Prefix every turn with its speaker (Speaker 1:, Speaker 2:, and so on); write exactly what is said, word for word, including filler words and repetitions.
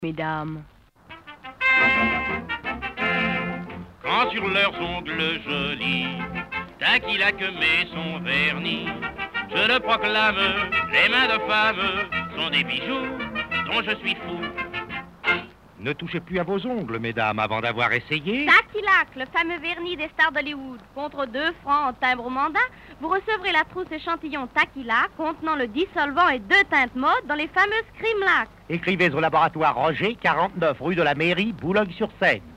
Speaker 1: mesdames.
Speaker 2: Quand sur leurs ongles jolis, Taquillac met son vernis, je le proclame, les mains de femme sont des bijoux dont je suis fou.
Speaker 3: Ne touchez plus à vos ongles, mesdames, avant d'avoir essayé.
Speaker 4: Taquillac, le fameux vernis des stars d'Hollywood. Contre deux francs en timbre mandat, vous recevrez la trousse échantillon Taquillac contenant le dissolvant et deux teintes mode dans les fameuses Creamlac.
Speaker 3: Écrivez au laboratoire Roger, quarante-neuf rue de la Mairie, Boulogne-sur-Seine.